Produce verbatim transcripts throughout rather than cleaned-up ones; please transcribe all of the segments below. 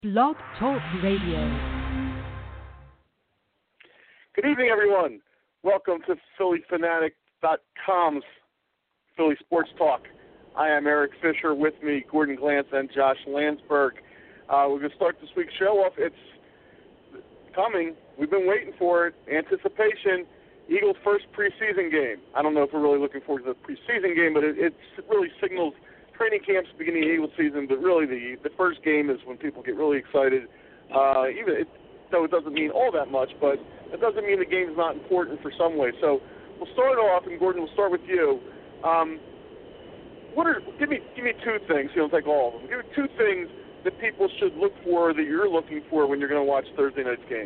Blog Talk Radio. Good evening, everyone. Welcome to Philly Fanatic dot com's Philly Sports Talk. I am Eric Fisher. With me, Gordon Glantz and Josh Landsberg. Uh, we're going to start this week's show off. It's coming. We've been waiting for it. Anticipation. Eagles' first preseason game. I don't know if we're really looking forward to the preseason game, but it, it really signals training camp's beginning of the Eagles season. But really, the the first game is when people get really excited. Uh, even it, though it doesn't mean all that much, but it doesn't mean the game's not important for some way. So we'll start off, and Gordon, we'll start with you. Um, what are give me give me two things. You don't take all of them. Give me two things that people should look for, that you're looking for when you're going to watch Thursday night's game.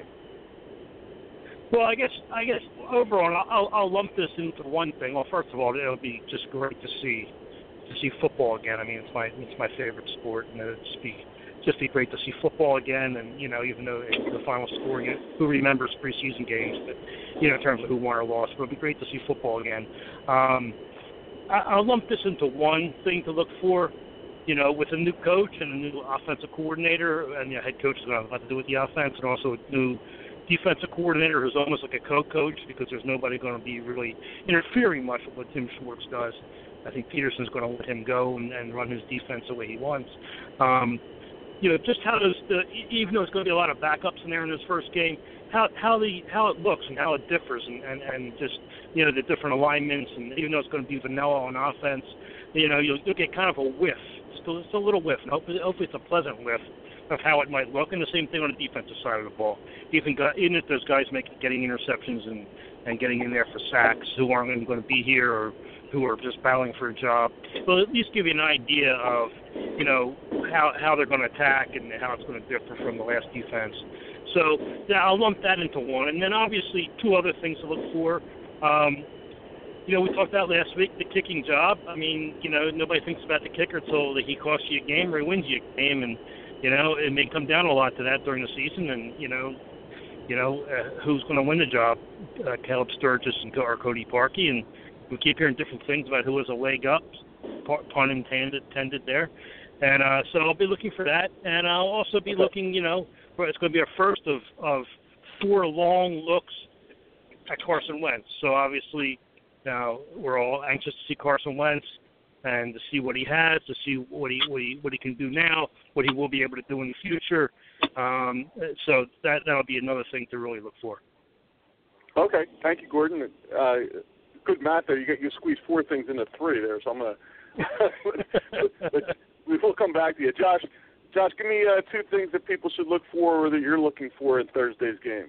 Well, I guess I guess overall, I'll, I'll lump this into one thing. Well, first of all, it'll be just great to see to see football again. I mean, it's my it's my favorite sport, and it'll just be just be great to see football again. And you know, even though the final score, you know, who remembers preseason games? But you know, in terms of who won or lost, but it'll be great to see football again. Um, I, I'll lump this into one thing to look for. You know, with a new coach and a new offensive coordinator, and the head coach is going to have a lot to do with the offense, and also a new defensive coordinator who's almost like a co-coach, because there's nobody going to be really interfering much with what Tim Schwartz does. I think Peterson's going to let him go and, and run his defense the way he wants. Um, you know, just how does the, even though it's going to be a lot of backups in there in this first game, how how the how it looks and how it differs, and, and, and just, you know, the different alignments, and even though it's going to be vanilla on offense, you know, you'll, you'll get kind of a whiff. Still, it's a little whiff, and hopefully, hopefully it's a pleasant whiff of how it might look, and the same thing on the defensive side of the ball. Even, even if those guys make getting interceptions and, and getting in there for sacks who aren't going to be here or who are just battling for a job, well, at least give you an idea of, you know, how how they're going to attack and how it's going to differ from the last defense. So yeah, I'll lump that into one, and then obviously two other things to look for. Um, You know, we talked about last week, the kicking job. I mean, you know, nobody thinks about the kicker until he costs you a game or he wins you a game, and you know, it may come down a lot to that during the season. And you know, you know, uh, who's going to win the job? Uh, Caleb Sturgis and or Cody Parkey, and we keep hearing different things about who has a leg up, pun intended, intended there. And uh, so I'll be looking for that, and I'll also be looking. You know, for, it's going to be our first of of four long looks at Carson Wentz. So obviously. Now we're all anxious to see Carson Wentz and to see what he has, to see what he what he what he can do now, what he will be able to do in the future. Um, so that that'll be another thing to really look for. Okay, thank you, Gordon. Uh, good math there. You get you squeeze four things into three there, so I'm gonna. but, but we'll come back to you, Josh. Josh, give me uh, two things that people should look for, or that you're looking for in Thursday's game.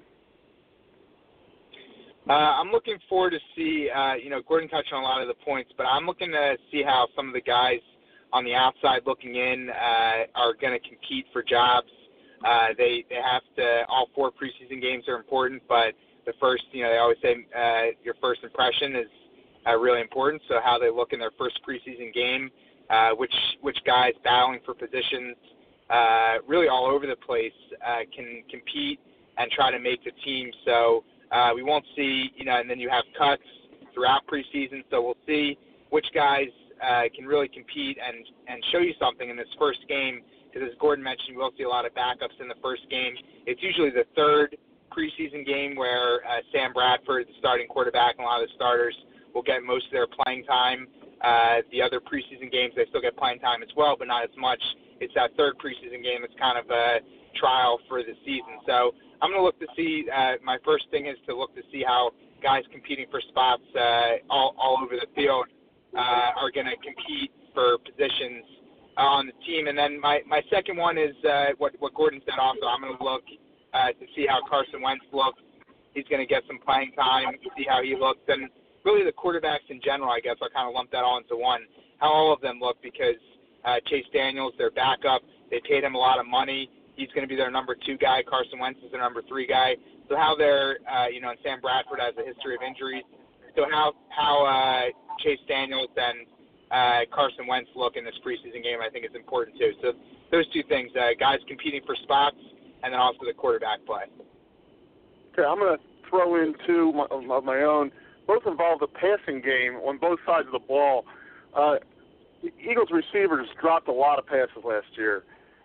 Uh, I'm looking forward to see, uh, you know, Gordon touched on a lot of the points, but I'm looking to see how some of the guys on the outside looking in uh, are going to compete for jobs. Uh, they they have to, all four preseason games are important, but the first, you know, they always say uh, your first impression is uh, really important. So how they look in their first preseason game, uh, which which guys battling for positions uh, really all over the place uh, can compete and try to make the team. So Uh, we won't see, you know, and then you have cuts throughout preseason, so we'll see which guys uh, can really compete and, and show you something in this first game, because as Gordon mentioned, we will see a lot of backups in the first game. It's usually the third preseason game where uh, Sam Bradford, the starting quarterback, and a lot of the starters will get most of their playing time. Uh, the other preseason games, they still get playing time as well, but not as much. It's that third preseason game that's kind of a trial for the season. So I'm going to look to see, uh, my first thing is to look to see how guys competing for spots uh, all, all over the field uh, are going to compete for positions uh, on the team. And then my, my second one is uh, what, what Gordon said also. I'm going to look uh, to see how Carson Wentz looks. He's going to get some playing time, see how he looks. And really the quarterbacks in general, I guess I'll kind of lump that all into one, how all of them look, because uh, Chase Daniels, their backup, they paid him a lot of money. He's going to be their number two guy. Carson Wentz is their number three guy. So how they're, uh, you know, and Sam Bradford has a history of injuries. So how how uh, Chase Daniels and uh, Carson Wentz look in this preseason game, I think is important too. So those two things, uh, guys competing for spots, and then also the quarterback play. Okay, I'm going to throw in two of my own. Both involve the passing game on both sides of the ball. Uh, the Eagles receivers dropped a lot of passes last year,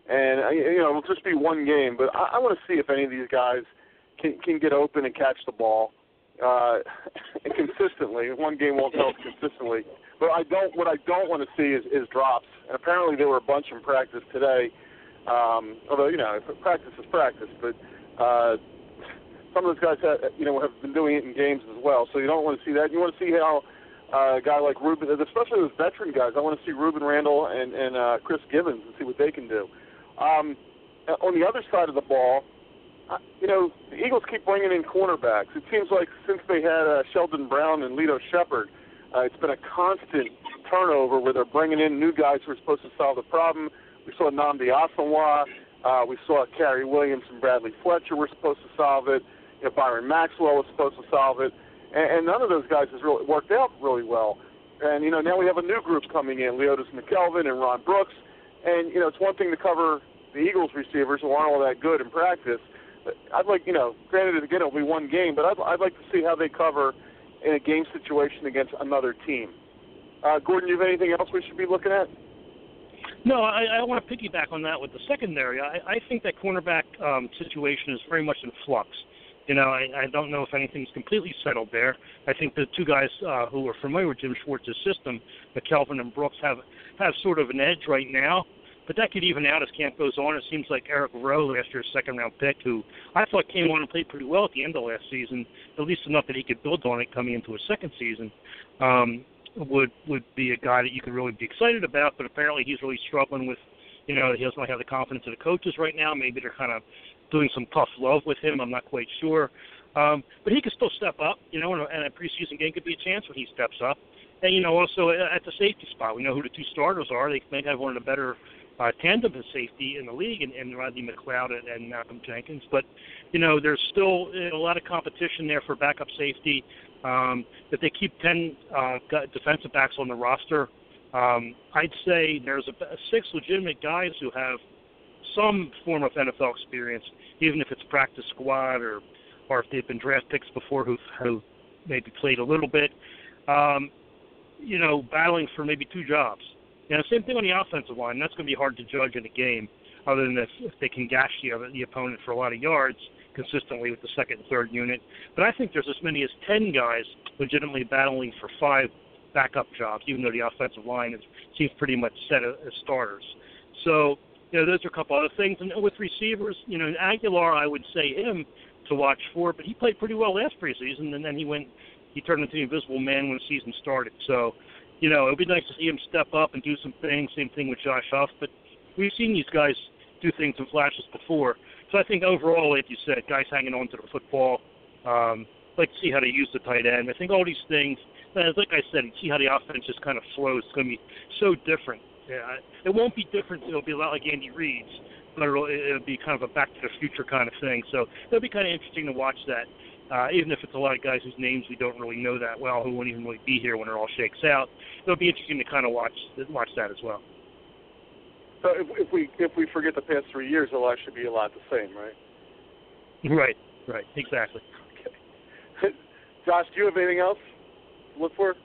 And, you know, it'll just be one game. But I, I want to see if any of these guys can, can get open and catch the ball uh, consistently. One game won't help consistently. But I don't. What I don't want to see is, is drops. And apparently there were a bunch in practice today. Um, although, you know, practice is practice. But uh, some of those guys, have, you know, have been doing it in games as well. So you don't want to see that. You want to see how uh, a guy like Ruben, especially those veteran guys, I want to see Ruben Randall and, and uh, Chris Gibbons and see what they can do. Um, on the other side of the ball, uh, you know, the Eagles keep bringing in cornerbacks. It seems like since they had uh, Sheldon Brown and Lito Shepherd, uh, it's been a constant turnover where they're bringing in new guys who are supposed to solve the problem. We saw Nnamdi Asomugha. Uh, we saw Cary Williams and Bradley Fletcher were supposed to solve it. You know, Byron Maxwell was supposed to solve it. And, and none of those guys has really worked out really well. And, you know, now we have a new group coming in, Leotis McKelvin and Ron Brooks. And, you know, it's one thing to cover the Eagles receivers who aren't all that good in practice. But I'd like, you know, granted, again, it'll be one game, but I'd, I'd like to see how they cover in a game situation against another team. Uh, Gordon, you have anything else we should be looking at? No, I, I want to piggyback on that with the secondary. I, I think that cornerback um, situation is very much in flux. You know, I, I don't know if anything's completely settled there. I think the two guys uh, who are familiar with Jim Schwartz's system, McKelvin and Brooks, have, have sort of an edge right now. But that could even out as camp goes on. It seems like Eric Rowe, last year's second-round pick, who I thought came on and played pretty well at the end of last season, at least enough that he could build on it coming into his second season, um, would would be a guy that you could really be excited about. But apparently he's really struggling with, you know, he doesn't really have the confidence of the coaches right now. Maybe they're kind of doing some tough love with him. I'm not quite sure. Um, but he could still step up, you know, and a, and a preseason game could be a chance when he steps up. And, you know, also at the safety spot, we know who the two starters are. They may have one of the better Uh, tandem of safety in the league, and, and Rodney McLeod and, and Malcolm Jenkins. But, you know, there's still a lot of competition there for backup safety. Um, if they keep ten uh, defensive backs on the roster, um, I'd say there's a, a six legitimate guys who have some form of N F L experience, even if it's practice squad or, or if they've been draft picks before who who maybe played a little bit, um, you know, battling for maybe two jobs. You know, same thing on the offensive line. That's going to be hard to judge in a game, other than if, if they can gash the, the opponent for a lot of yards consistently with the second and third unit. But I think there's as many as ten guys legitimately battling for five backup jobs, even though the offensive line is, seems pretty much set as starters. So, you know, those are a couple other things. And with receivers, you know, Aguilar, I would say him to watch for, but he played pretty well last preseason, and then he went, he turned into the invisible man when the season started. So, you know, it would be nice to see him step up and do some things. Same thing with Josh Huff. But we've seen these guys do things in flashes before. So I think overall, like you said, guys hanging on to the football, um, like to see how they use the tight end. I think all these things, like I said, see how the offense just kind of flows. It's going to be so different. Yeah, it won't be different. It'll be a lot like Andy Reid's, but it'll, it'll be kind of a back-to-the-future kind of thing. So it'll be kind of interesting to watch that. Uh, even if it's a lot of guys whose names we don't really know that well, who won't even really be here when it all shakes out, it'll be interesting to kind of watch watch that as well. So if, if we if we forget the past three years, it'll actually be a lot the same, right? Right, right, exactly. Okay. Josh, do you have anything else to look for?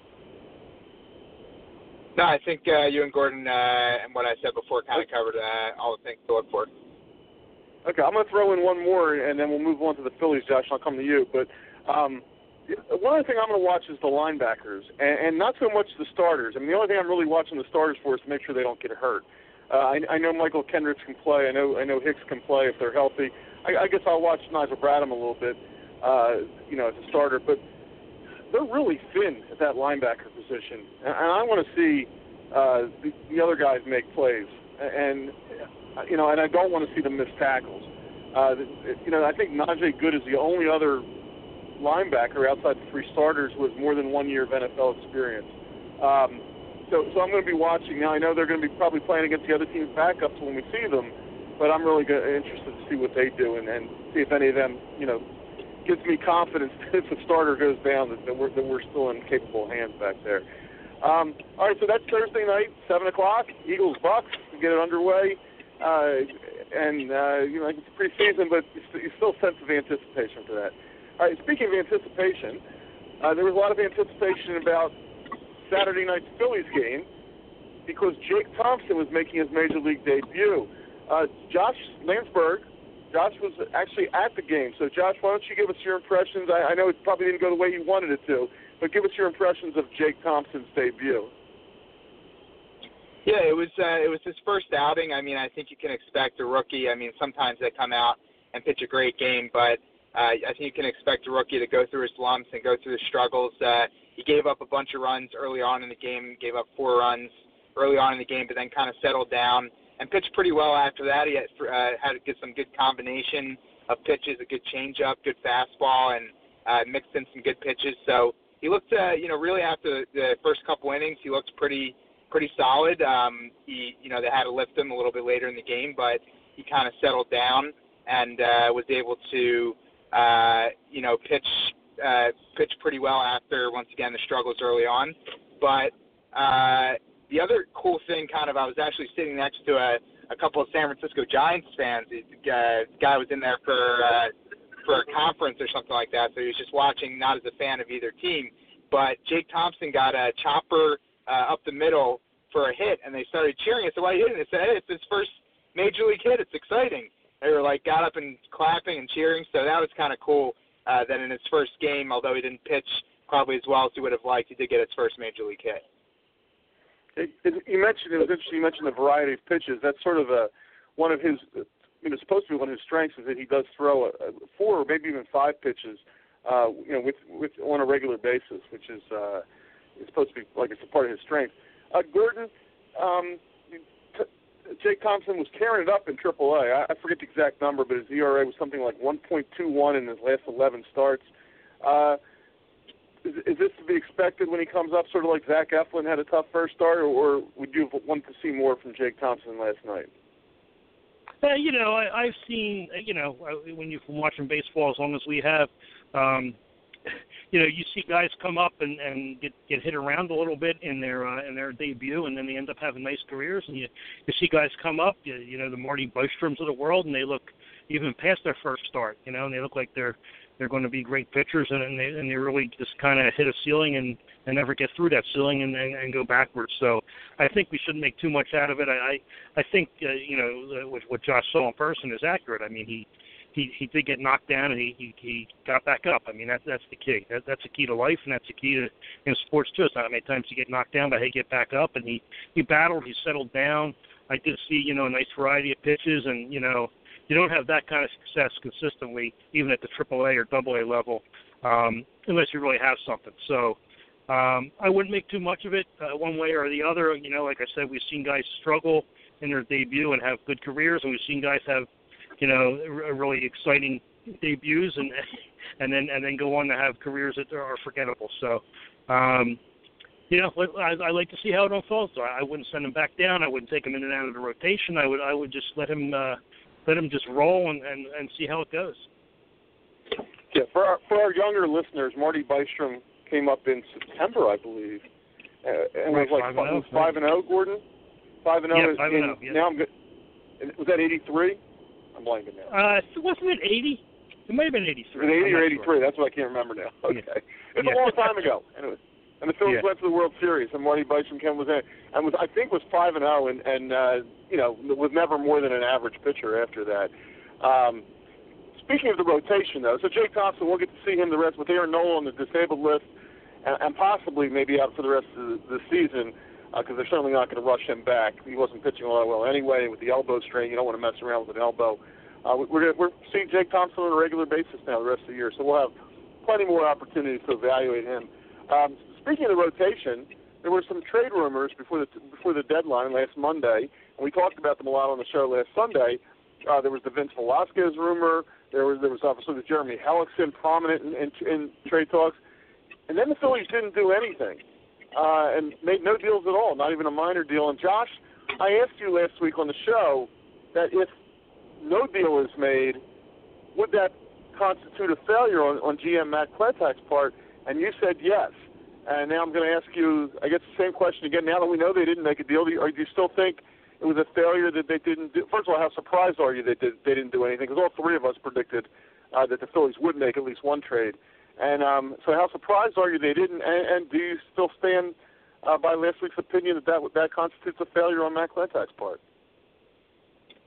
No, I think uh, you and Gordon uh, and what I said before kind of covered uh, all the things to look for. Okay, I'm going to throw in one more, and then we'll move on to the Phillies, Josh, and I'll come to you. But um, one other thing I'm going to watch is the linebackers, and, and not so much the starters. I mean, the only thing I'm really watching the starters for is to make sure they don't get hurt. Uh, I, I know Michael Kendricks can play. I know I know Hicks can play if they're healthy. I, I guess I'll watch Nigel Bradham a little bit, uh, you know, as a starter. But they're really thin at that linebacker position, and, and I want to see uh, the, the other guys make plays. And you know, and I don't want to see them miss tackles. Uh, you know, I think Najee Good is the only other linebacker outside the three starters with more than one year of N F L experience. Um, so, so I'm going to be watching. Now, I know they're going to be probably playing against the other team's backups when we see them, but I'm really good, interested to see what they do and, and see if any of them, you know, gives me confidence that if a starter goes down that, that, we're, that we're still in capable hands back there. Um, all right, so that's Thursday night, seven o'clock, Eagles Bucks, to get it underway. Uh, and, uh, you know, it's preseason, but you still sense of anticipation for that. All right, speaking of anticipation, uh, there was a lot of anticipation about Saturday night's Phillies game because Jake Thompson was making his Major League debut. Uh, Josh Landsberg, Josh was actually at the game. So, Josh, why don't you give us your impressions? I, I know it probably didn't go the way you wanted it to, but give us your impressions of Jake Thompson's debut. Yeah, it was uh, it was his first outing. I mean, I think you can expect a rookie. I mean, sometimes they come out and pitch a great game, but uh, I think you can expect a rookie to go through his lumps and go through his struggles. Uh, he gave up a bunch of runs early on in the game, gave up four runs early on in the game, but then kind of settled down and pitched pretty well after that. He had, uh, had to get some good combination of pitches, a good changeup, good fastball, and uh, mixed in some good pitches. So he looked, uh, you know, really after the first couple innings, he looked pretty pretty solid. Um, he, you know, they had to lift him a little bit later in the game, but he kind of settled down and uh, was able to, uh, you know, pitch uh, pitch pretty well after, once again, the struggles early on. But uh, the other cool thing, kind of, I was actually sitting next to a, a couple of San Francisco Giants fans. The guy, the guy was in there for uh, for a conference or something like that, so he was just watching, not as a fan of either team. But Jake Thompson got a chopper uh, up the middle for a hit, and they started cheering. I said, "Why are you hitting?" They said, "Hey, it's his first major league hit. It's exciting." They were like, got up and clapping and cheering. So that was kind of cool. Uh, that in his first game, although he didn't pitch probably as well as he would have liked, he did get his first major league hit. It, it, you mentioned it was interesting. You mentioned the variety of pitches. That's sort of a one of his. You know, supposed to be one of his strengths is that he does throw a, a four or maybe even five pitches, uh, you know, with with on a regular basis, which is uh, is supposed to be like it's a part of his strength. Uh, Gordon, um, t- Jake Thompson was tearing it up in triple A. I, I forget the exact number, but his E R A was something like one point two one in his last eleven starts. Uh, is, is this to be expected when he comes up, sort of like Zach Eflin had a tough first start, or, or would you want to see more from Jake Thompson last night? Uh, you know, I, I've seen, you know, when you've been watching baseball as long as we have, um, you know, you see guys come up and, and get, get hit around a little bit in their uh, in their debut, and then they end up having nice careers. And you, you see guys come up, you, you know, the Marty Bystroms of the world, and they look even past their first start, you know, and they look like they're they're going to be great pitchers, and, and they and they really just kind of hit a ceiling and, and never get through that ceiling and, and, and go backwards. So I think we shouldn't make too much out of it. I I, I think uh, you know what, what Josh saw in person is accurate. I mean he. He he did get knocked down, and he, he, he got back up. I mean, that's that's the key. That, that's the key to life, and that's the key to in sports, too. It's not many times you get knocked down, but, hey, get back up. And he, he battled. He settled down. I did see, you know, a nice variety of pitches, and, you know, you don't have that kind of success consistently, even at the triple A or double A level, um, unless you really have something. So um, I wouldn't make too much of it uh, one way or the other. You know, like I said, we've seen guys struggle in their debut and have good careers, and we've seen guys have you know, really exciting debuts and and then and then go on to have careers that are forgettable. So, um, you know, I, I like to see how it unfolds. So I wouldn't send him back down. I wouldn't take him in and out of the rotation. I would I would just let him uh, let him just roll and, and, and see how it goes. Yeah, for our, for our younger listeners, Marty Bystrom came up in September, I believe, uh, and right, was like five, was five and zero. Gordon, five and zero. Yeah, five and zero. Yeah. Now I'm good. Was that eighty-three? I'm blanking now. Uh, wasn't it eighty? It might have been eighty-three. Was it eighty or Sure. eighty-three? That's what I can't remember now. Okay. Yeah. It's yeah. a long time ago. And, it was, and the Phillies Yeah. went to the World Series, and Marty Bystrom came was in, and was I think was five and zero, and and uh, you know was never more than an average pitcher after that. Um, speaking of the rotation, though, so Jake Thompson, we'll get to see him the rest with Aaron Nola on the disabled list, and, and possibly maybe out for the rest of the, the season. Because uh, they're certainly not going to rush him back. He wasn't pitching all that well anyway. With the elbow strain, you don't want to mess around with an elbow. Uh, we're we're seeing Jake Thompson on a regular basis now the rest of the year, so we'll have plenty more opportunities to evaluate him. Um, speaking of the rotation, there were some trade rumors before the before the deadline last Monday, and we talked about them a lot on the show last Sunday. Uh, there was the Vince Velasquez rumor. There was there was obviously the Jeremy Hellickson prominent in, in, in trade talks, and then the Phillies didn't do anything. Uh, and made no deals at all, not even a minor deal. And, Josh, I asked you last week on the show that if no deal is made, would that constitute a failure on, on G M Matt Klentak's part? And you said yes. And now I'm going to ask you, I guess, the same question again. Now that we know they didn't make a deal, do you, or do you still think it was a failure that they didn't do? First of all, how surprised are you that they, they didn't do anything? Because all three of us predicted uh, that the Phillies would make at least one trade. And um, so how surprised are you they didn't, and, and do you still stand uh, by last week's opinion that that, that constitutes a failure on Matt Klentak's part?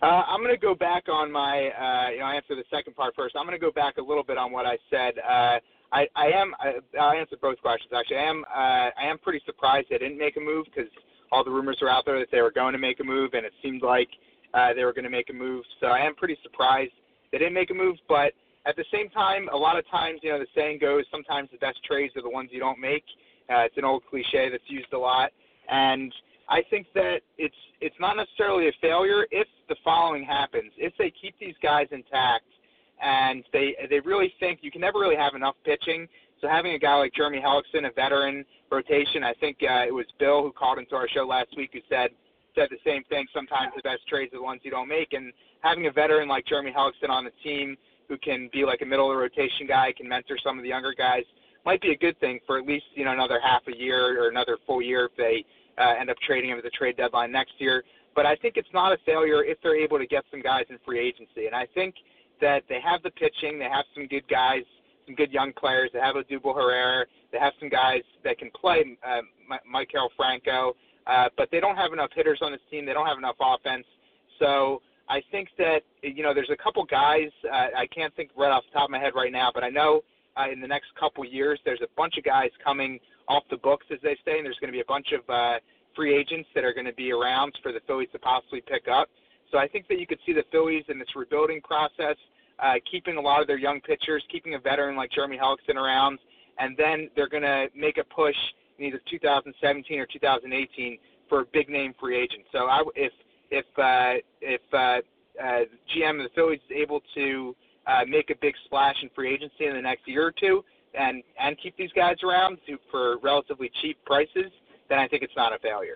Uh, I'm going to go back on my, uh, you know, I answer the second part first. I'm going to go back a little bit on what I said. Uh, I, I am, I, I'll answer both questions, actually. I am, uh, I am pretty surprised they didn't make a move because all the rumors were out there that they were going to make a move, and it seemed like uh, they were going to make a move. So I am pretty surprised they didn't make a move. But at the same time, a lot of times, you know, the saying goes, sometimes the best trades are the ones you don't make. Uh, it's an old cliche that's used a lot. And I think that it's it's not necessarily a failure if the following happens. If they keep these guys intact and they they really think you can never really have enough pitching. So having a guy like Jeremy Hellickson, a veteran rotation, I think uh, it was Bill who called into our show last week who said said the same thing. Sometimes the best trades are the ones you don't make. And having a veteran like Jeremy Hellickson on the team who can be like a middle of the rotation guy, can mentor some of the younger guys, might be a good thing for at least, you know, another half a year or another full year if they uh, end up trading him at the trade deadline next year. But I think it's not a failure if they're able to get some guys in free agency. And I think that they have the pitching, they have some good guys, some good young players. They have Odubel Herrera. They have some guys that can play, uh, Maikel Franco, uh, but they don't have enough hitters on this team. They don't have enough offense. So I think that, you know, there's a couple guys, uh, I can't think right off the top of my head right now, but I know uh, in the next couple years there's a bunch of guys coming off the books, as they say, and there's going to be a bunch of uh, free agents that are going to be around for the Phillies to possibly pick up. So I think that you could see the Phillies in this rebuilding process uh, keeping a lot of their young pitchers, keeping a veteran like Jeremy Hellickson around, and then they're going to make a push in either two thousand seventeen or two thousand eighteen for a big-name free agent. So I, if if uh, if uh, uh, G M of the Phillies is able to uh, make a big splash in free agency in the next year or two and, and keep these guys around to, for relatively cheap prices, then I think it's not a failure.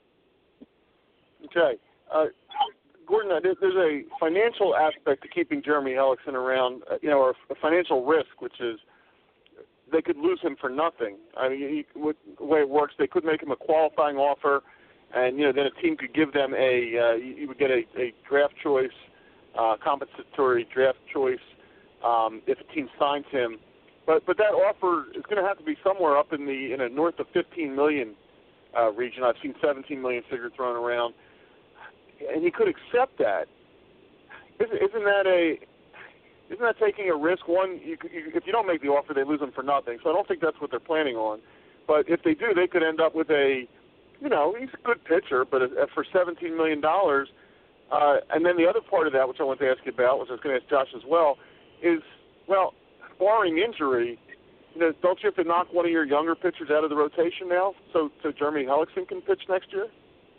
Okay. Uh, Gordon, there's a financial aspect to keeping Jeremy Hellickson around, you know, or a financial risk, which is they could lose him for nothing. I mean, he, with the way it works, they could make him a qualifying offer, and, you know, then a team could give them a, uh, you would get a, a draft choice, uh, compensatory draft choice um, if a team signs him. But but that offer is going to have to be somewhere up in the in a north of fifteen million uh, region. I've seen seventeen million figure thrown around, and he could accept that. Isn't, isn't that a isn't that taking a risk? One, you, you, if you don't make the offer, they lose him for nothing. So I don't think that's what they're planning on. But if they do, they could end up with a, you know, he's a good pitcher, but for seventeen million dollars. Uh, and then the other part of that, which I want to ask you about, which I was going to ask Josh as well, is, well, barring injury, you know, don't you have to knock one of your younger pitchers out of the rotation now so, so Jeremy Hellickson can pitch next year?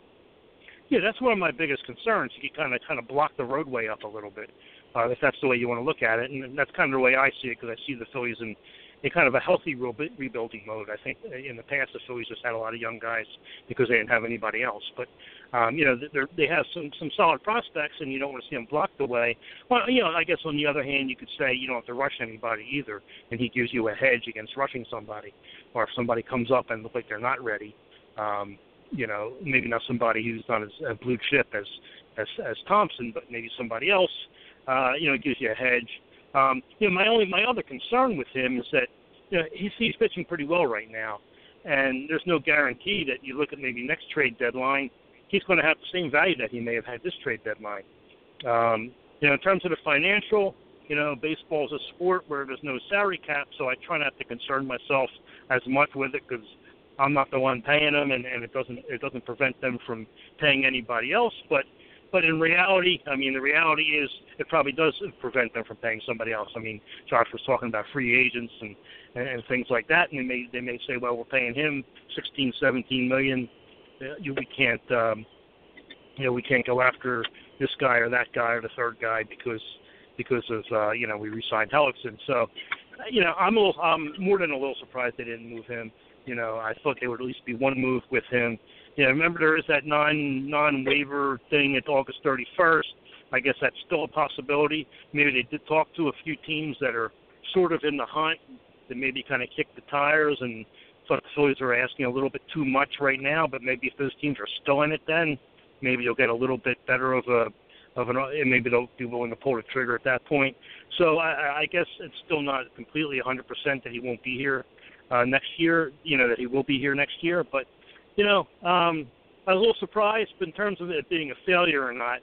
Yeah, that's one of my biggest concerns. You kind of kind of block the roadway up a little bit, uh, if that's the way you want to look at it. And that's kind of the way I see it, because I see the Phillies in, in kind of a healthy re- rebuilding mode. I think in the past the Phillies just had a lot of young guys because they didn't have anybody else. But, um, you know, they have some, some solid prospects, and you don't want to see them blocked away. Well, you know, I guess on the other hand, you could say you don't have to rush anybody either, and he gives you a hedge against rushing somebody. Or if somebody comes up and look like they're not ready, um, you know, maybe not somebody who's not as a blue chip as, as as Thompson, but maybe somebody else, uh, you know, it gives you a hedge. Um, you know, my only my other concern with him is that, you know, he's, he's pitching pretty well right now, and there's no guarantee that you look at maybe next trade deadline, he's going to have the same value that he may have had this trade deadline. Um, you know, in terms of the financial, you know, baseball is a sport where there's no salary cap, so I try not to concern myself as much with it because I'm not the one paying them, and, and it doesn't it doesn't prevent them from paying anybody else. But but in reality, I mean, the reality is it probably does prevent them from paying somebody else. I mean, Josh was talking about free agents and, and, and things like that, and they may they may say, well, we're paying him sixteen, seventeen million. You, we can't um, you know we can't go after this guy or that guy or the third guy because because of uh, you know we re-signed Hellickson. So you know I'm a little I'm more than a little surprised they didn't move him. You know, I thought there would at least be one move with him. You know, remember there is that non, non-waiver thing at August thirty-first. I guess that's still a possibility. Maybe they did talk to a few teams that are sort of in the hunt that maybe kind of kicked the tires and thought the Phillies are asking a little bit too much right now, but maybe if those teams are still in it then, maybe you'll get a little bit better of a of an, and maybe they'll be willing to pull the trigger at that point. So I, I guess it's still not completely one hundred percent that he won't be here Uh, next year, you know, that he will be here next year. But, you know, um, I was a little surprised in terms of it being a failure or not.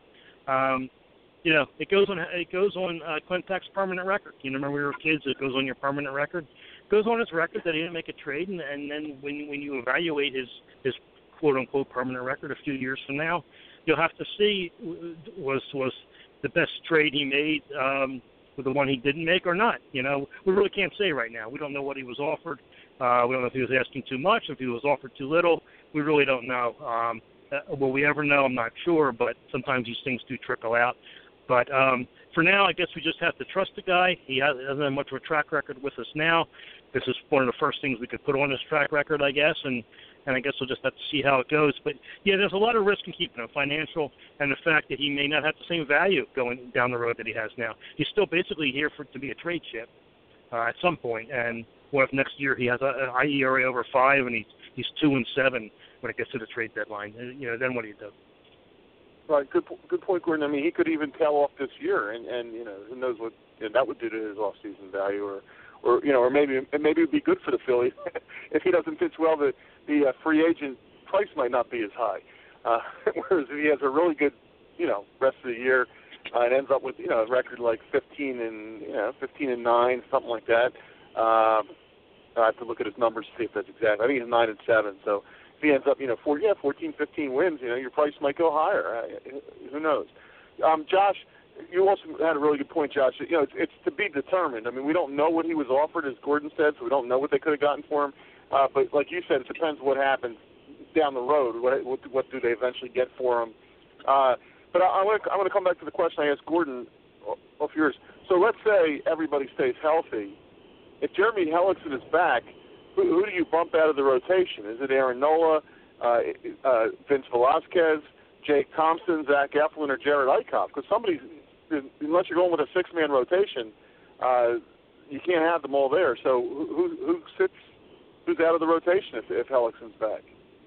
Um, you know, it goes on it goes on uh, Clintack's permanent record. You know, remember we were kids, it goes on your permanent record. It goes on his record that he didn't make a trade, and, and then when when you evaluate his, his quote-unquote permanent record a few years from now, you'll have to see was was the best trade he made um, with the one he didn't make or not. You know, we really can't say right now. We don't know what he was offered. Uh, we don't know if he was asking too much, if he was offered too little. We really don't know. Um, uh, will we ever know? I'm not sure, but sometimes these things do trickle out. But um, for now, I guess we just have to trust the guy. He has, doesn't have much of a track record with us now. This is one of the first things we could put on his track record, I guess, and, and I guess we'll just have to see how it goes. But, yeah, there's a lot of risk in keeping him, financial, and the fact that he may not have the same value going down the road that he has now. He's still basically here for to be a trade chip uh, at some point, and what if next year he has an I E R A over five and he's, he's two and seven when it gets to the trade deadline? You know, then what do you do? Right, good, good point, Gordon. I mean, he could even tail off this year, and, and you know, who knows what you know, that would do to his off-season value, or, or you know, or maybe maybe it'd be good for the Phillies if he doesn't pitch well. The the uh, free agent price might not be as high, uh, whereas if he has a really good, you know, rest of the year, uh, and ends up with you know a record like fifteen and you know fifteen and nine, something like that. Um, I have to look at his numbers to see if that's exact. I think he's nine and seven, so. If he ends up, you know, four, yeah, fourteen, fifteen wins, you know, your price might go higher. Uh, who knows? Um, Josh, you also had a really good point, Josh. You know, it's, it's to be determined. I mean, we don't know what he was offered, as Gordon said, so we don't know what they could have gotten for him. Uh, but like you said, it depends what happens down the road. What, what, what do they eventually get for him? Uh, but I, I want to I want to come back to the question I asked Gordon of yours. So let's say everybody stays healthy. If Jeremy Hellickson is back, Who, who do you bump out of the rotation? Is it Aaron Nola, uh, uh, Vince Velasquez, Jake Thompson, Zach Eflin, or Jared Eichhoff? Because somebody's, unless you're going with a six-man rotation, uh, you can't have them all there. So who, who sits, who's out of the rotation if, if Hellickson's back?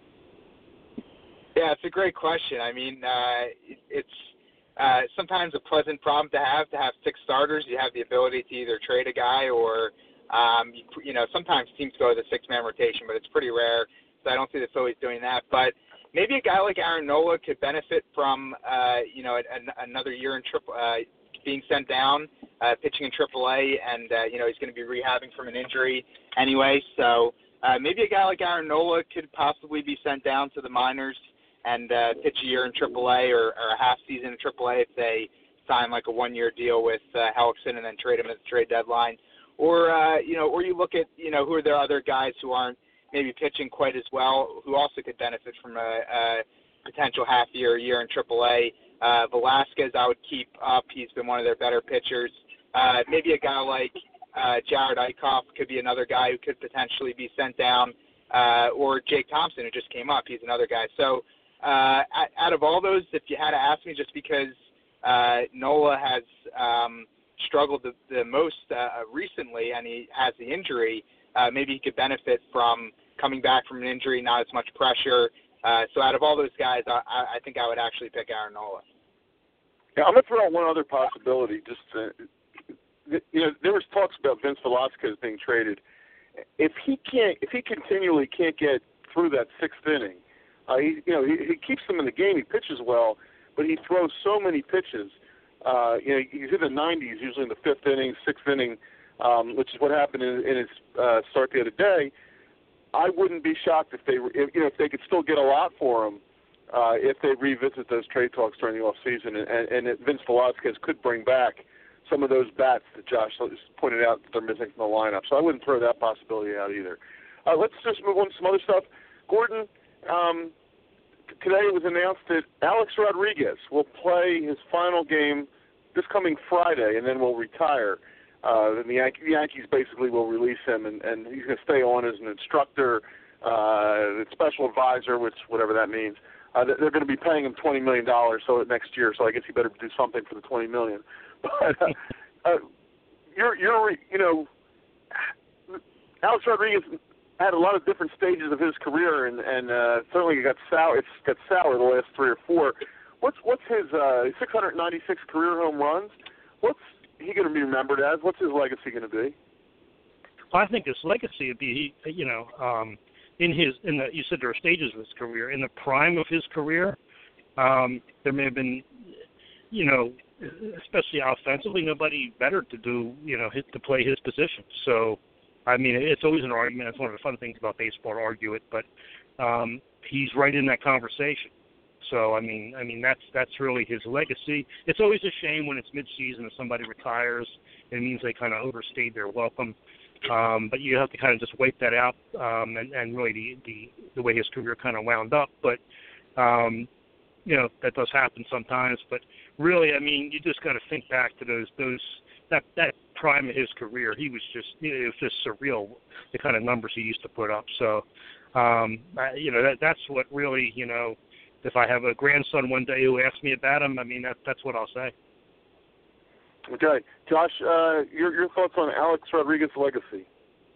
Yeah, it's a great question. I mean, uh, it's uh, sometimes a pleasant problem to have, to have six starters. You have the ability to either trade a guy or Um, you, you know, sometimes teams go to the six-man rotation, but it's pretty rare, so I don't see the Phillies doing that. But maybe a guy like Aaron Nola could benefit from, uh, you know, an, another year in triple, uh, being sent down, uh, pitching in triple A, and, uh, you know, he's going to be rehabbing from an injury anyway. So uh, maybe a guy like Aaron Nola could possibly be sent down to the minors and uh, pitch a year in triple A or, or a half season in triple A if they sign like a one-year deal with uh, Hellickson and then trade him at the trade deadline. Or, uh, you know, or you look at, you know, who are there other guys who aren't maybe pitching quite as well, who also could benefit from a, a potential half year, year in triple A. Uh, Velasquez, I would keep up. He's been one of their better pitchers. Uh, maybe a guy like uh, Jared Eichhoff could be another guy who could potentially be sent down. Uh, or Jake Thompson, who just came up. He's another guy. So uh, out of all those, if you had to ask me, just because uh, Nola has um, – struggled the, the most uh, recently, and he has the injury, uh, maybe he could benefit from coming back from an injury, not as much pressure. Uh, so out of all those guys, I, I think I would actually pick Aaron Nola. Yeah, I'm going to throw out one other possibility. Just to, you know, there was talks about Vince Velasquez being traded. If he can't, if he continually can't get through that sixth inning, uh, he, you know, he, he keeps them in the game. He pitches well, but he throws so many pitches. Uh, you know, he's in the nineties, usually in the fifth inning, sixth inning, um, which is what happened in, in his uh, start the other day. I wouldn't be shocked if they, if, you know, if they could still get a lot for him uh, if they revisit those trade talks during the off season, and, and, and Vince Velasquez could bring back some of those bats that Josh pointed out that they're missing from the lineup. So I wouldn't throw that possibility out either. Uh, let's just move on to some other stuff. Gordon. Um, Today it was announced that Alex Rodriguez will play his final game this coming Friday and then will retire. Uh, and the, Yan- the Yankees basically will release him, and, and he's going to stay on as an instructor, uh, special advisor, which whatever that means. Uh, they're going to be paying him twenty million dollars so next year, so I guess he better do something for the twenty million dollars. But uh, uh, you're, you're, you know, Alex Rodriguez had a lot of different stages of his career, and, and uh, certainly got sour. It's got sour the last three or four. What's what's his uh, six hundred ninety-six career home runs? What's he going to be remembered as? What's his legacy going to be? I think his legacy would be, you know, um, in his in the you said there are stages of his career. In the prime of his career, um, there may have been you know, especially offensively, nobody better to do, you know, hit, to play his position. So, I mean, it's always an argument. It's one of the fun things about baseball to argue it, but um, he's right in that conversation. So, I mean, I mean that's that's really his legacy. It's always a shame when it's midseason and somebody retires. It means they kind of overstayed their welcome. Um, but you have to kind of just wait that out, um, and, and really the, the the way his career kind of wound up. But um, you know, that does happen sometimes. But really, I mean, you just got to think back to those those that that prime of his career. He was just, you know, it was just surreal, the kind of numbers he used to put up. So, um, I, you know, that that's what really, you know, if I have a grandson one day who asks me about him, I mean, that that's what I'll say. Okay, Josh, uh, your your thoughts on Alex Rodriguez's legacy?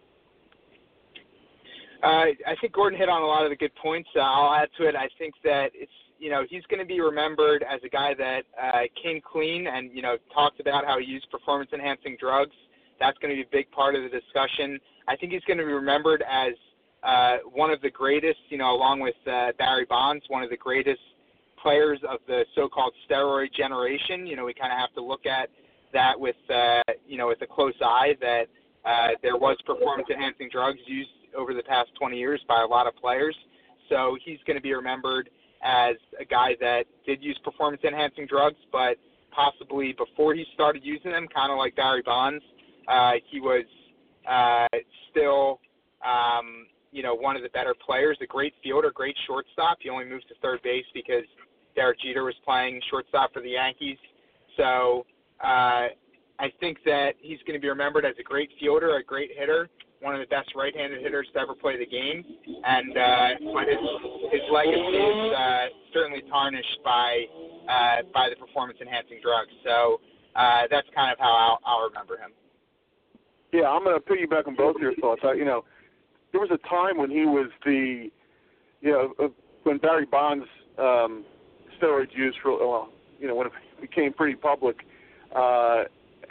Uh, I think Gordon hit on a lot of the good points. Uh, I'll add to it. I think that it's, you know, he's going to be remembered as a guy that uh, came clean and, you know, talked about how he used performance-enhancing drugs. That's going to be a big part of the discussion. I think he's going to be remembered as uh, one of the greatest, you know, along with uh, Barry Bonds, one of the greatest players of the so-called steroid generation. You know, we kind of have to look at that with, uh, you know, with a close eye, that uh, there was performance-enhancing drugs used over the past twenty years by a lot of players. So he's going to be remembered as a guy that did use performance-enhancing drugs, but possibly before he started using them, kind of like Barry Bonds, uh, he was uh, still, um, you know, one of the better players, a great fielder, great shortstop. He only moved to third base because Derek Jeter was playing shortstop for the Yankees. So uh, I think that he's going to be remembered as a great fielder, a great hitter, one of the best right-handed hitters to ever play the game, and uh, but his his legacy is uh, certainly tarnished by uh, by the performance-enhancing drugs. So uh, that's kind of how I'll, I'll remember him. Yeah, I'm going to piggyback on both of your thoughts. I, you know, there was a time when he was the, you know, uh, when Barry Bonds um, steroid use for, well, you know, when it became pretty public, uh,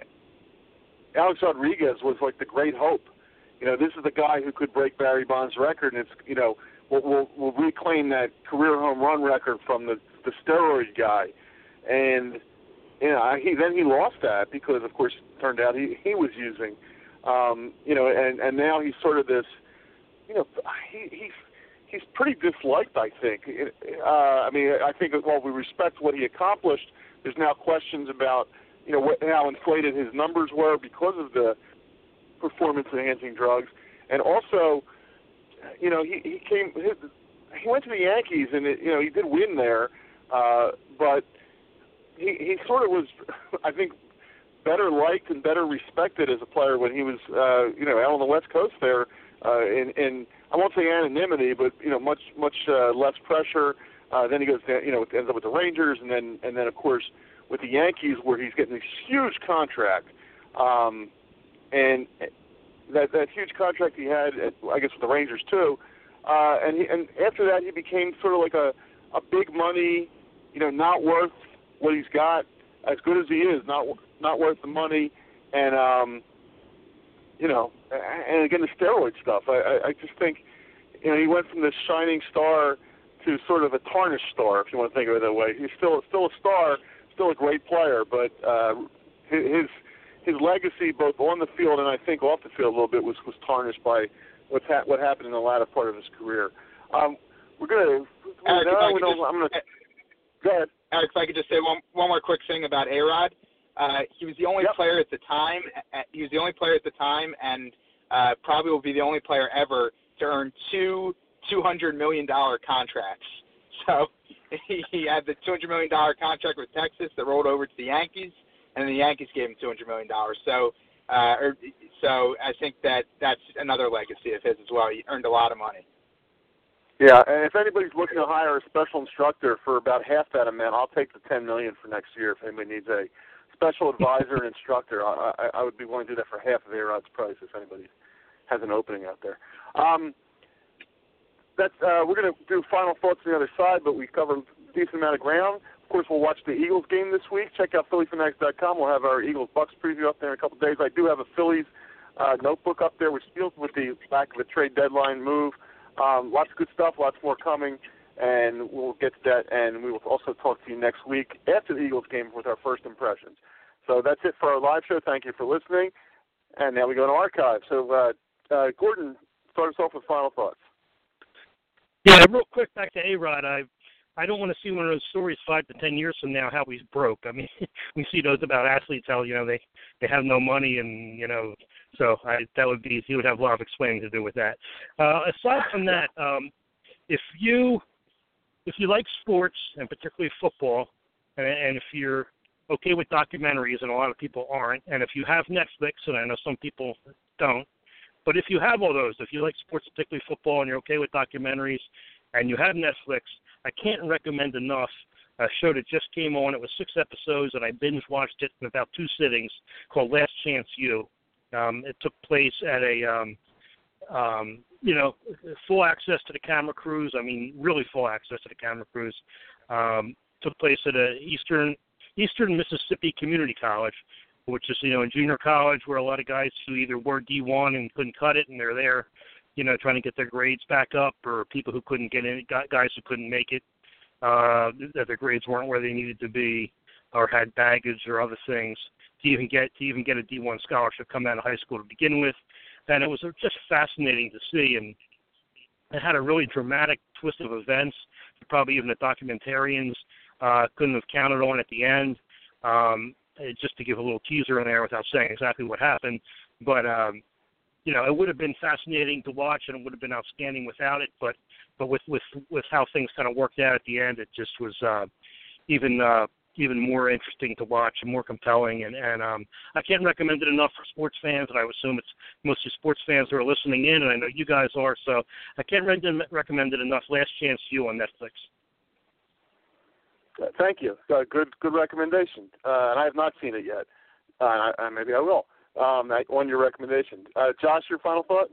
Alex Rodriguez was like the great hope. You know, this is the guy who could break Barry Bonds' record, and it's, you know, we'll, we'll, we'll reclaim that career home run record from the, the steroid guy. And, you know, he, then he lost that because, of course, it turned out he, he was using, um, you know, and, and now he's sort of this, you know, he, he's he's pretty disliked, I think. Uh, I mean, I think while we respect what he accomplished, there's now questions about, you know, what, how inflated his numbers were because of the performance-enhancing drugs, and also, you know, he he came his, he went to the Yankees, and it, you know, he did win there, uh, but he he sort of was, I think, better liked and better respected as a player when he was, uh, you know, out on the West Coast there, uh, in, in I won't say anonymity, but you know, much much uh, less pressure. Uh, then he goes, to, you know, ends up with the Rangers, and then and then of course with the Yankees, where he's getting this huge contract. Um, And that that huge contract he had, at, I guess, with the Rangers too, uh, and he, and after that he became sort of like a, a big money, you know, not worth what he's got, as good as he is, not not worth the money, and um, you know, and again the steroid stuff. I, I, I just think, you know, he went from this shining star to sort of a tarnished star, if you want to think of it that way. He's still still a star, still a great player, but uh, his His legacy, both on the field and I think off the field a little bit, was, was tarnished by what's ha- what happened in the latter part of his career. Um, we're gonna. Eric, no, we just, I'm gonna. Go ahead. Eric, if I could just say one one more quick thing about A-Rod. Uh, he was the only Yep. player at the time. He was the only player at the time, and uh, probably will be the only player ever to earn two two hundred million dollar contracts. So he, he had the two hundred million dollar contract with Texas that rolled over to the Yankees. And the Yankees gave him two hundred million dollars. So, uh, or, so I think that that's another legacy of his as well. He earned a lot of money. Yeah, and if anybody's looking to hire a special instructor for about half that amount, I'll take the ten million dollars for next year. If anybody needs a special advisor and instructor, I, I, I would be willing to do that for half of A-Rod's price if anybody has an opening out there. Um, that's uh, we're going to do final thoughts on the other side, but we've covered a decent amount of ground. Of course, we'll watch the Eagles game this week. Check out Philly Fanatics dot com. We'll have our Eagles-Bucks preview up there in a couple of days. I do have a Phillies uh, notebook up there, which deals with the back of the trade deadline move. Um, lots of good stuff, lots more coming. and we'll get to that, and we will also talk to you next week after the Eagles game with our first impressions. So that's it for our live show. Thank you for listening. And now we go to archive. So, uh, uh, Gordon, start us off with final thoughts. Yeah, real quick back to A-Rod. I I don't want to see one of those stories five to ten years from now how he's broke. I mean, we see those about athletes how, you know, they, they have no money and, you know, so I, that would be, he would have a lot of explaining to do with that. Uh, aside from that, um, if you if you like sports, and particularly football, and, and if you're okay with documentaries, and a lot of people aren't, and if you have Netflix, and I know some people don't, but if you have all those, if you like sports, particularly football, and you're okay with documentaries, and you have Netflix, I can't recommend enough a show that just came on. It was six episodes, and I binge-watched it in about two sittings, called Last Chance U. Um, it took place at a, um, um, you know, full access to the camera crews. I mean, really full access to the camera crews. Um, took place at a Eastern Eastern Mississippi Community College, which is, you know, a junior college where a lot of guys who either were D one and couldn't cut it, and they're there, you know, trying to get their grades back up, or people who couldn't get in, guys who couldn't make it, uh, that their grades weren't where they needed to be, or had baggage or other things, to even get to even get a D one scholarship coming out of high school to begin with. And it was just fascinating to see, and it had a really dramatic twist of events, probably even the documentarians uh, couldn't have counted on at the end. Um, just to give a little teaser in there without saying exactly what happened, but um, you know, it would have been fascinating to watch, and it would have been outstanding without it. But but with with, with how things kind of worked out at the end, it just was uh, even uh, even more interesting to watch and more compelling. And and um, I can't recommend it enough for sports fans, and I would assume it's mostly sports fans who are listening in, and I know you guys are. So I can't re- recommend it enough. Last Chance U on Netflix. Uh, thank you. Uh, good good recommendation. Uh, and I have not seen it yet. Uh, and maybe I will. Um, on your recommendation. Uh, Josh, your final thought?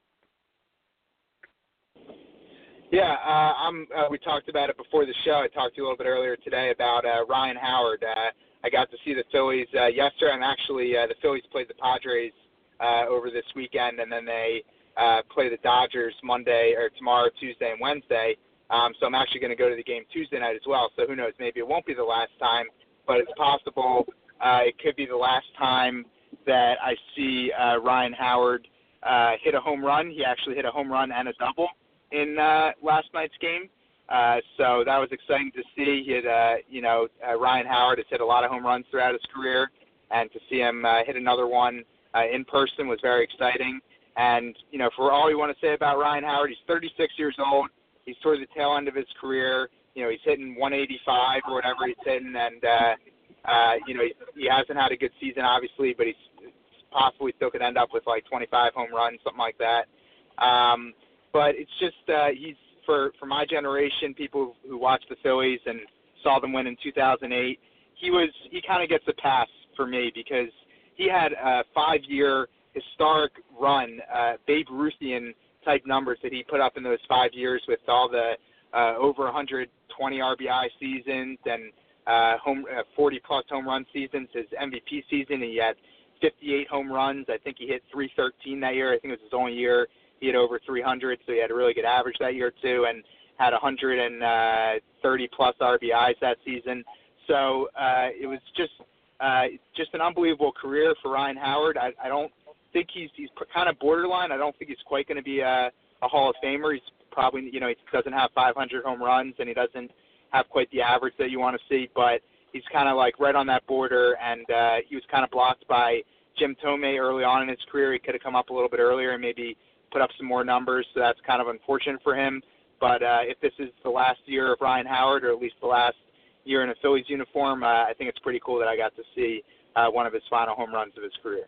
Yeah, uh, I'm, uh, we talked about it before the show. I talked to you a little bit earlier today about uh, Ryan Howard. Uh, I got to see the Phillies uh, yesterday, and actually uh, the Phillies played the Padres uh, over this weekend, and then they uh, play the Dodgers Monday or tomorrow, Tuesday, and Wednesday. Um, so I'm actually going to go to the game Tuesday night as well. So who knows? Maybe it won't be the last time, but it's possible uh, it could be the last time that I see uh, Ryan Howard uh, hit a home run. He actually hit a home run and a double in uh, last night's game. Uh, so that was exciting to see. He had, uh, you know, uh, Ryan Howard has hit a lot of home runs throughout his career, and to see him uh, hit another one uh, in person was very exciting. And, you know, for all you want to say about Ryan Howard, he's thirty-six years old. He's toward the tail end of his career. You know, he's hitting one eighty-five or whatever he's hitting, and, uh, uh, you know, he, he hasn't had a good season, obviously, but he's possibly still could end up with like twenty-five home runs, something like that. Um, but it's just uh, he's for for my generation, people who watched the Phillies and saw them win in two thousand eight. He was he kind of gets a pass for me because he had a five-year historic run, uh, Babe Ruthian type numbers that he put up in those five years with all the uh, over one hundred twenty R B I seasons and uh, home uh, forty plus home run seasons. His M V P season, he had fifty-eight home runs. I think he hit three thirteen that year. I think it was his only year he had over three hundred, so he had a really good average that year too, and had one hundred thirty plus R B Is that season. So uh, it was just uh, just an unbelievable career for Ryan Howard. I, I don't think he's he's kind of borderline. I don't think he's quite going to be a, a Hall of Famer. He's probably, you know, he doesn't have five hundred home runs, and he doesn't have quite the average that you want to see, but he's kind of like right on that border, and uh, he was kind of blocked by Jim Thome early on in his career. He could have come up a little bit earlier and maybe put up some more numbers, so that's kind of unfortunate for him. But uh, if this is the last year of Ryan Howard, or at least the last year in a Phillies uniform, uh, I think it's pretty cool that I got to see uh, one of his final home runs of his career.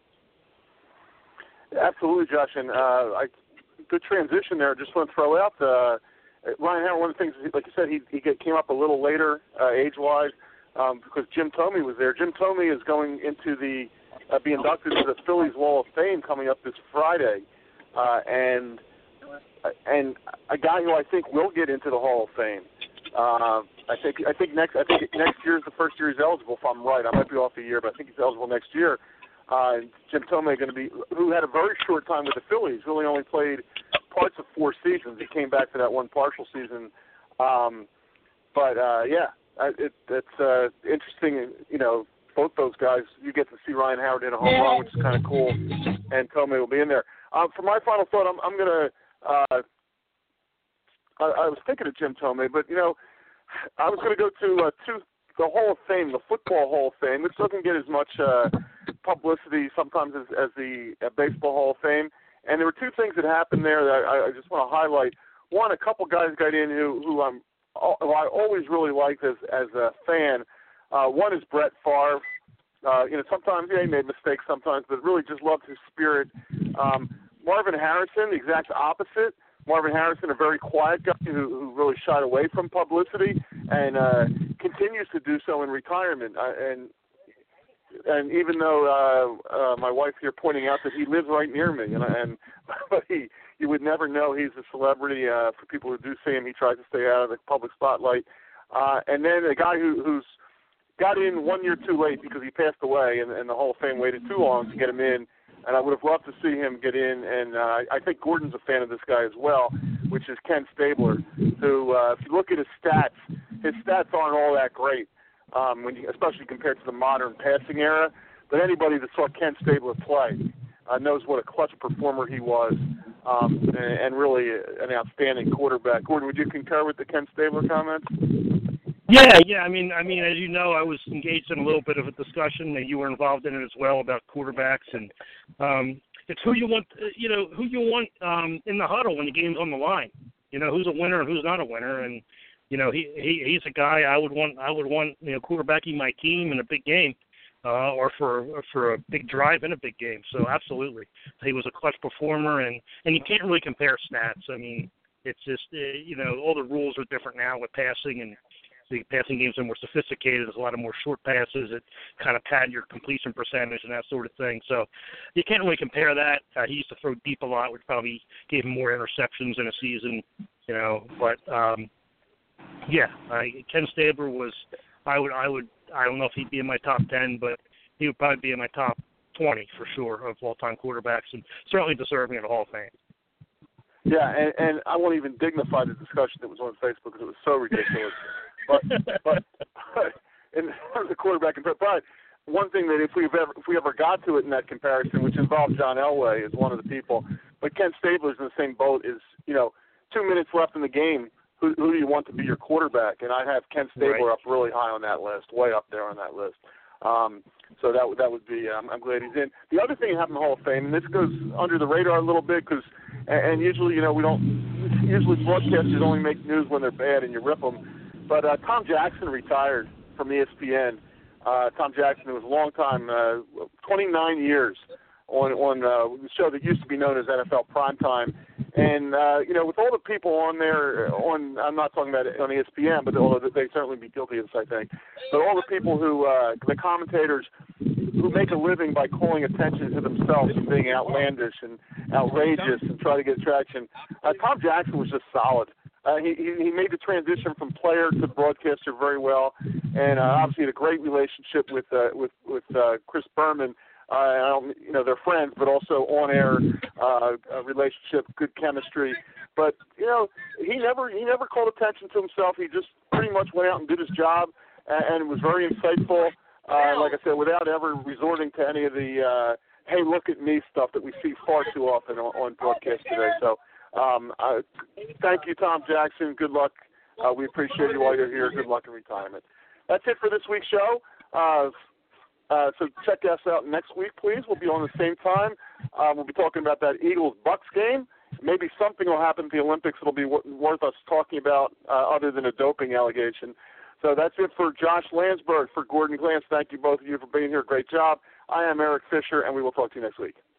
Absolutely, Josh, and uh, I, good transition there. Just want to throw out uh, Ryan Howard. One of the things, like you said, he he came up a little later uh, age-wise um, because Jim Thome was there. Jim Thome is going into the uh, be inducted to the Phillies Wall of Fame coming up this Friday, uh, and and a guy who I think will get into the Hall of Fame. Uh, I think I think next I think next year is the first year he's eligible. If I'm right, I might be off a year, but I think he's eligible next year. Uh, Jim Thome going to be, who had a very short time with the Phillies, really only played parts of four seasons. He came back for that one partial season Um, but uh, yeah, it, it's uh, interesting. You know, both those guys. You get to see Ryan Howard hit a home run, which is kind of cool, and Tomei will be in there. Um, for my final thought, I'm, I'm gonna. Uh, I, I was thinking of Jim Tomei, but you know, I was going to go to uh, two, the Hall of Fame, the Football Hall of Fame, which doesn't get as much uh, publicity sometimes as, as the uh, Baseball Hall of Fame. And there were two things that happened there that I, I just want to highlight. One, a couple guys got in who, who I'm, who I always really liked as as a fan. Uh, one is Brett Favre. Uh, you know, sometimes yeah, he made mistakes sometimes, but really just loved his spirit. Um, Marvin Harrison, the exact opposite. Marvin Harrison, a very quiet guy who, who really shied away from publicity and uh, continues to do so in retirement. Uh, and and even though uh, uh, my wife here pointing out that he lives right near me, and, and but he you would never know he's a celebrity. Uh, for people who do see him, he tries to stay out of the public spotlight. Uh, and then a guy who, who's got in one year too late because he passed away, and, and the Hall of Fame waited too long to get him in. And I would have loved to see him get in, and uh, I think Gordon's a fan of this guy as well, which is Ken Stabler, who, uh, if you look at his stats, his stats aren't all that great, um, when you, especially compared to the modern passing era. But anybody that saw Ken Stabler play uh, knows what a clutch performer he was, um, and, and really an outstanding quarterback. Gordon, would you concur with the Ken Stabler comments? Yeah, yeah. I mean, I mean, as you know, I was engaged in a little bit of a discussion, and you were involved in it as well about quarterbacks, and um, it's who you want, you know, who you want um, in the huddle when the game's on the line. You know, who's a winner and who's not a winner, and you know, he, he he's a guy I would want. I would want, you know, quarterbacking my team in a big game, uh, or for for a big drive in a big game. So absolutely, he was a clutch performer, and and you can't really compare stats. I mean, it's just uh, you know, all the rules are different now with passing, and the passing games are more sophisticated. There's a lot of more short passes that kind of pad your completion percentage and that sort of thing. So you can't really compare that. Uh, he used to throw deep a lot, which probably gave him more interceptions in a season, you know. But um, yeah, I, Ken Stabler was. I would. I would. I don't know if he'd be in my top ten, but he would probably be in my top twenty for sure of all-time quarterbacks, and certainly deserving of the Hall of Fame. Yeah, and, and I won't even dignify the discussion that was on Facebook because it was so ridiculous. But, but, but in terms of quarterback, but one thing that if we've ever if we ever got to it in that comparison, which involved John Elway as one of the people, but Ken Stabler's in the same boat. Is you know two minutes left in the game. Who, who do you want to be your quarterback? And I have Ken Stabler right. up really high on that list, way up there on that list. Um, so that that would be. Um, I'm glad he's in. The other thing that happened in the Hall of Fame, and this goes under the radar a little bit because, and usually you know we don't. Usually broadcasters only make news when they're bad and you rip them. But uh, Tom Jackson retired from E S P N. Uh, Tom Jackson, who was a long time, uh, twenty-nine years on on uh, the show that used to be known as N F L Primetime. And, uh, you know, with all the people on there, on I'm not talking about it on E S P N, but although they certainly be guilty of this, I think. But all the people who, uh, the commentators who make a living by calling attention to themselves and being outlandish and outrageous and try to get traction, uh, Tom Jackson was just solid. Uh, he, he made the transition from player to broadcaster very well, and uh, obviously had a great relationship with uh, with with uh, Chris Berman. Uh, I don't, you know, they're friends, but also on-air uh, relationship, good chemistry. But you know, he never he never called attention to himself. He just pretty much went out and did his job, and, and was very insightful. Uh, like I said, without ever resorting to any of the uh, "hey, look at me" stuff that we see far too often on, on broadcast today. So. Um, uh, thank you, Tom Jackson. Good luck. Uh, we appreciate you while you're here. Good luck in retirement. That's it for this week's show. Uh, uh, so check us out next week, please. We'll be on the same time. Uh, we'll be talking about that Eagles-Bucks game. Maybe something will happen at the Olympics that'll be w- worth us talking about uh, other than a doping allegation. So that's it for Josh Landsberg. For Gordon Glantz, thank you both of you for being here. Great job. I am Eric Fisher, and we will talk to you next week.